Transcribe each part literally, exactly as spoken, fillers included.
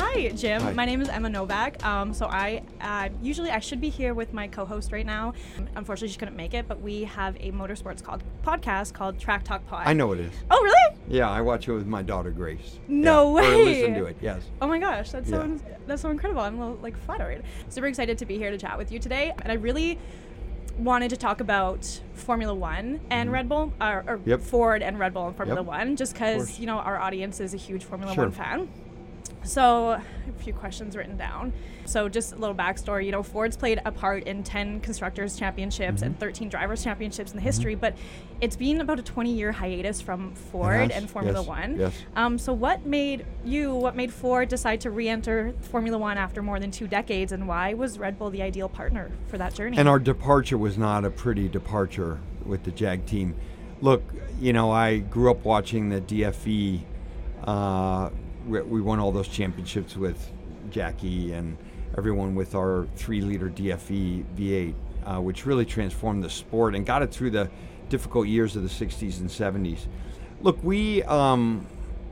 Hi, Jim. Hi. My name is Emma Novak. Um, so I uh, usually I should be here with my co-host right now. Unfortunately, she couldn't make it, but we have a motorsports called podcast called Track Talk Pod. I know what it is. Oh, really? Yeah, I watch it with my daughter Grace. No yeah. way. Or listen to it. Yes. Oh my gosh, that's so Yeah. that's so incredible. I'm a little, like flattered. Super excited to be here to chat with you today, and I really wanted to talk about Formula One and Mhm. Red Bull, or, or Yep. Ford and Red Bull and Formula Yep. One, just Of because course. you know our audience is a huge Formula Sure. One fan. So I have a few questions written down. So just a little backstory, you know, Ford's played a part in ten Constructors Championships Mhm. and thirteen Drivers Championships in the Mhm. history, but it's been about a twenty-year hiatus from Ford Yes, and Formula yes, One. yes. Um, so what made you, what made Ford decide to re-enter Formula One after more than two decades, and why was Red Bull the ideal partner for that journey? And our departure was not a pretty departure with the Jag team. Look, you know, I grew up watching the D F E. Uh, we, we won all those championships with Jackie and everyone with our three-liter D F E V eight, uh, which really transformed the sport and got it through the difficult years of the sixties and seventies. Look, we, um,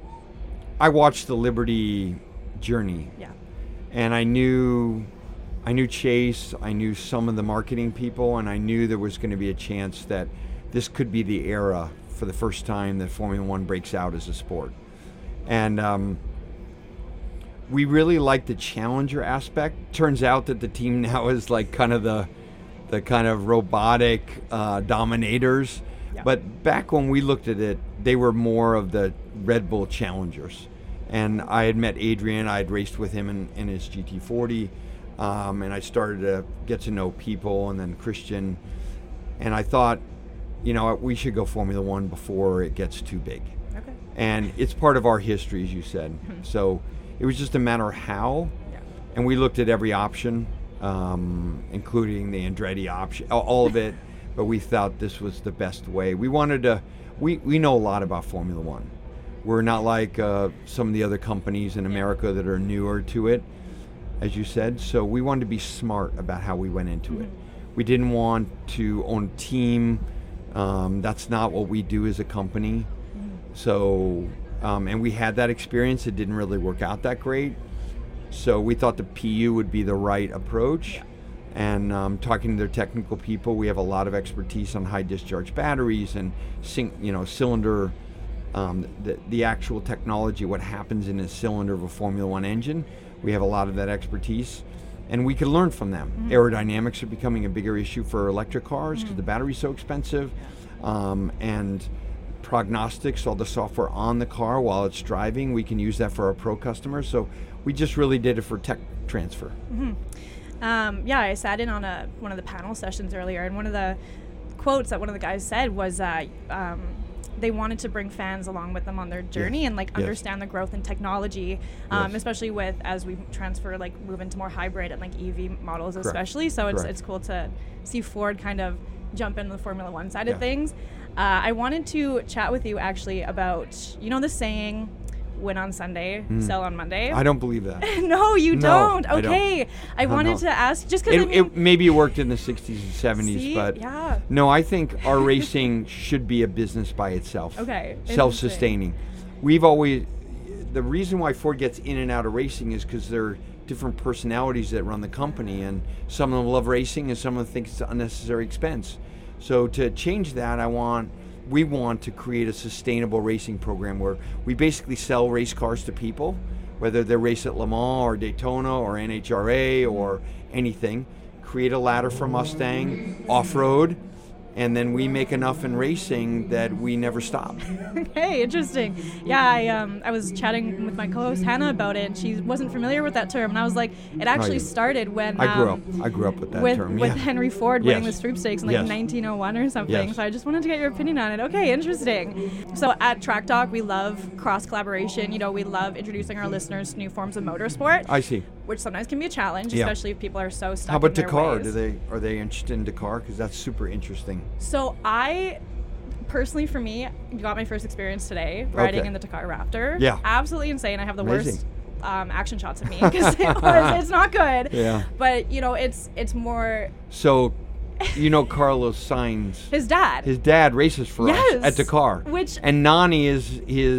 I watched the Liberty journey. Yeah. And I knew, I knew Chase, I knew some of the marketing people, and I knew there was going to be a chance that this could be the era for the first time that Formula One breaks out as a sport. And um, we really liked the challenger aspect. Turns out that the team now is like kind of the, the kind of robotic uh, dominators. Yeah. But back when we looked at it, they were more of the Red Bull challengers. And I had met Adrian. I had raced with him in, in his G T forty. Um, and I started to get to know people, and then Christian. And I thought, you know, we should go Formula One before it gets too big. Okay. And it's part of our history, as you said. Mhm. So it was just a matter of how. Yeah. And we looked at every option, um, including the Andretti option, all- all of it. But we thought this was the best way. We wanted to, we, we know a lot about Formula One. We're not like uh, some of the other companies in America that are newer to it, as you said. So we wanted to be smart about how we went into Mhm. it. We didn't want to own a team. Um, that's not what we do as a company. Mhm. So, um, and we had that experience. It didn't really work out that great. So we thought the P U would be the right approach. Yeah. And um, talking to their technical people, we have a lot of expertise on high discharge batteries and syn- you know cylinder, um, the, the actual technology, what happens in a cylinder of a Formula One engine. We have a lot of that expertise, and we could learn from them. Mhm. Aerodynamics are becoming a bigger issue for electric cars because Mhm. the battery's so expensive, um, and prognostics, all the software on the car while it's driving, we can use that for our pro customers. So we just really did it for tech transfer. Mhm. Um, yeah, I sat in on a one of the panel sessions earlier, and one of the quotes that one of the guys said was uh, um, they wanted to bring fans along with them on their journey Yes. and like Yes. understand the growth in technology, um, Yes. especially with as we transfer like move into more hybrid and like E V models, Correct. especially. So it's Correct. it's cool to see Ford kind of jump into the Formula One side Yeah. of things. Uh, I wanted to chat with you actually about, you know, the saying, "Win on Sunday, Mm. sell on Monday." I don't believe that. No, you No, don't. I don't. Okay, I, I wanted don't. to ask just because It, I mean, it maybe it worked in the sixties and seventies, see? but yeah, no, I think our racing should be a business by itself. okay, Self-sustaining. We've always, the reason why Ford gets in and out of racing is because there are different personalities that run the company, and some of them love racing and some of them think it's an unnecessary expense. So to change that, I want, we want to create a sustainable racing program where we basically sell race cars to people, whether they race at Le Mans or Daytona or N H R A or anything. Create a ladder for Mustang, off-road, and then we make enough in racing that we never stop. Okay, interesting. Yeah, I um I was chatting with my co-host Hannah about it, and she wasn't familiar with that term, and I was like, it actually you- started when I grew um, up. I grew up with that with term. with yeah. Henry Ford winning Yes. the sweepstakes in like Yes. nineteen oh one or something. Yes. So I just wanted to get your opinion on it. Okay, interesting. So at Track Talk, we love cross collaboration. You know, we love introducing our listeners to new forms of motorsport, I see. which sometimes can be a challenge, Yeah. especially if people are so stuck How about in their Dakar? ways. Do they are they interested in Dakar? Because that's super interesting. So I, personally, for me, got my first experience today riding Okay. in the Dakar Raptor. Yeah. Absolutely insane. I have the Amazing. worst um, action shots of me because it was, it's not good. Yeah. But you know, it's it's more So, you know, Carlos Sainz, his dad. his dad races for Yes. us at Dakar, Which- and Nani is his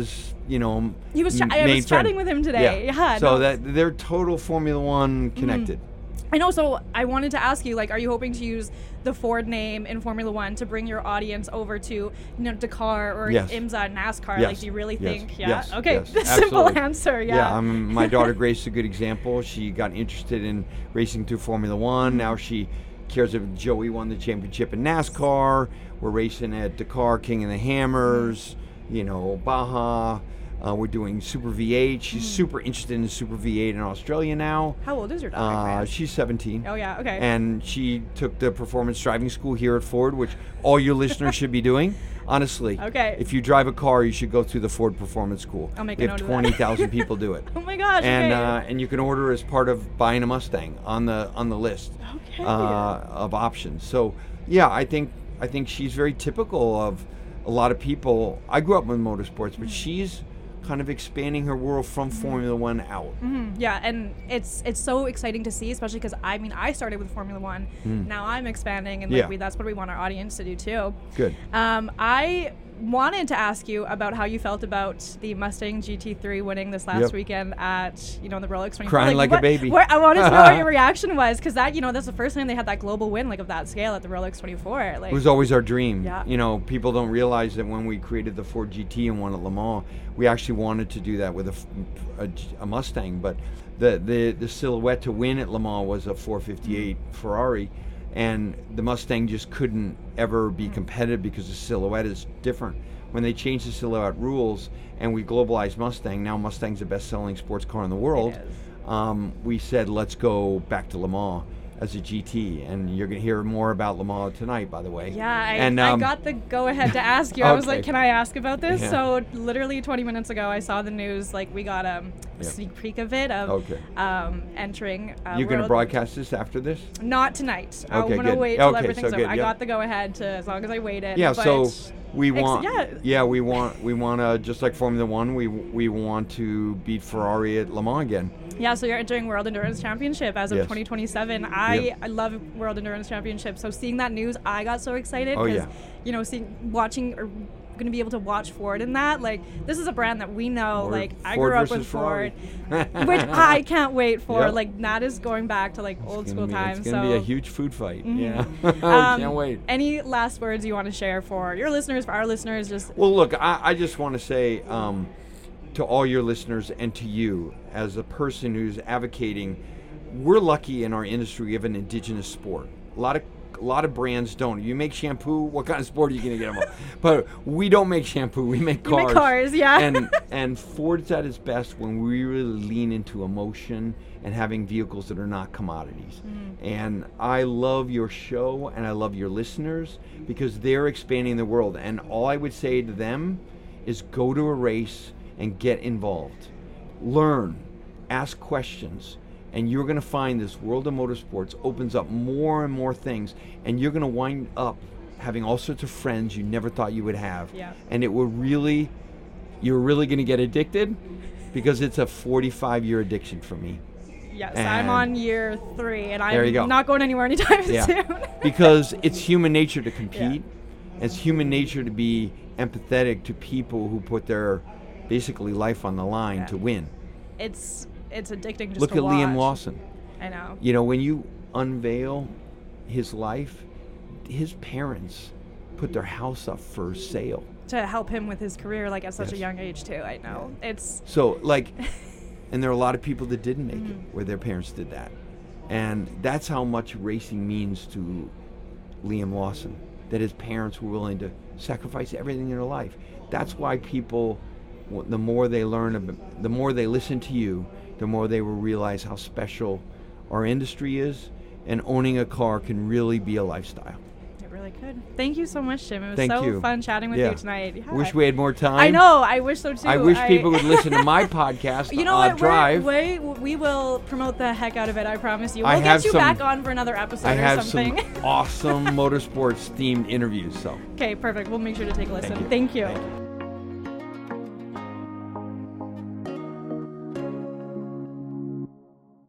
you know, He was. Ch- m- I main was friend. chatting with him today. Yeah. So no. that they're total Formula One connected. I know. So I wanted to ask you, like, are you hoping to use the Ford name in Formula One to bring your audience over to, you know, Dakar or Yes. IMSA and NASCAR? Yes. Like, do you really Yes. think? Yeah. Yes. Okay. Yes. The simple Absolutely. answer. Yeah. Yeah, um, my daughter Grace is a good example. She got interested in racing through Formula One. Now she cares if Joey won the championship in NASCAR. We're racing at Dakar, King of the Hammers, you know, Baja. Uh, we're doing Super V eight. She's super interested in Super V eight in Australia now. How old is your daughter? Uh, Grant? she's seventeen. Oh yeah. Okay. And she took the performance driving school here at Ford, which all your listeners should be doing. Honestly, Okay. if you drive a car, you should go through the Ford Performance School. I'll make we a have note of that. twenty thousand people do it. Oh my gosh. And okay. uh, and you can order as part of buying a Mustang on the on the list Okay. uh, of options. So yeah, I think I think she's very typical of a lot of people. I grew up with motorsports, but she's kind of expanding her world from Formula One out. Mhm. Yeah, and it's it's so exciting to see, especially because I mean I started with Formula One. Now I'm expanding, and like Yeah. we, that's what we want our audience to do too. Good. Um, I wanted to ask you about how you felt about the Mustang G T three winning this last Yep. weekend at, you know, the Rolex twenty-four. Crying like a what- baby. Where, I wanted to know what your reaction was, because that, you know, that's the first time they had that global win like of that scale at the Rolex twenty-four. Like, It was always our dream. Yeah. You know, people don't realize that when we created the Ford G T and won at Le Mans, we actually wanted to do that with a, f- a G- a Mustang, but the, the, the silhouette to win at Le Mans was a four fifty-eight Ferrari, and the Mustang just couldn't ever be competitive because the silhouette is different. When they changed the silhouette rules and we globalized Mustang, now Mustang's the best-selling sports car in the world, It is. um, we said, let's go back to Le Mans as a G T, and you're going to hear more about Le Mans tonight, by the way. yeah, I, and, I um, got the go-ahead to ask you. I was Okay. like, can I ask about this? Yeah. So literally twenty minutes ago, I saw the news. Like, we got um, a Yeah. sneak peek of it, of Okay. um, entering uh, You're going to World- broadcast this after this? Not tonight. I'm Okay, gonna good. wait till Okay, everything's so over. good, I yeah. got the go ahead to as long as I waited. Yeah, but so we ex- want yeah. yeah, we want we want to just like Formula One, we we want to beat Ferrari at Le Mans again. yeah, so you're entering World Endurance Championship as of Yes. twenty twenty-seven. I Yep. I love World Endurance Championship. So seeing that news, I got so excited Oh, because yeah. you know, seeing watching or going to be able to watch Ford in that. Like, this is a brand that we know. Ford- like, I Ford grew up versus with Ford, Ferrari. which I can't wait for. Yep. Like, that is going back to like old It's school gonna be, times. It's going to so be a huge food fight. Yeah. um, Can't wait. Any last words you want to share for your listeners, for our listeners? Just Well, look, I, I just want to say um, to all your listeners and to you, as a person who's advocating, we're lucky in our industry we have an indigenous sport. A lot of a lot of brands don't. You make shampoo, what kind of sport are you going to get them on? But we don't make shampoo. We make You cars. make cars, yeah. and and Ford's at its best when we really lean into emotion and having vehicles that are not commodities. And I love your show and I love your listeners because they're expanding the world. And all I would say to them is go to a race and get involved. Learn, ask questions, and you're going to find this world of motorsports opens up more and more things, and you're going to wind up having all sorts of friends you never thought you would have. Yeah. And it will really, you're really going to get addicted because it's a forty-five year addiction for me. yes, and- I'm on year three, and There you go. I'm not going anywhere anytime Yeah. soon. Because it's human nature to compete. It's human nature to be empathetic to people who put their basically life on the line Yeah. to win. it's it's addicting just Look to at watch. Liam Lawson. I know. You know, when you unveil his life, his parents put their house up for sale. To help him with his career, like at such a Yes. young age too. I know. It's So, like, and there are a lot of people that didn't make it Mm-hmm. where their parents did that. And that's how much racing means to Liam Lawson, that his parents were willing to sacrifice everything in their life. That's why people, w- the more they learn, ab- the more they listen to you, the more they will realize how special our industry is, and owning a car can really be a lifestyle. it really could. Thank you so much, Jim. It was Thank so you. fun chatting with Yeah. you tonight. Yeah. Wish we had more time. I know. I wish so too. I wish people would listen to my podcast, You know uh, what? Drive. We're, we we will promote the heck out of it. I promise you. We'll I get have you some- back on for another episode I or have something. some awesome motorsports themed interviews. So Okay, perfect. We'll make sure to take a listen. you. Thank you. Thank you.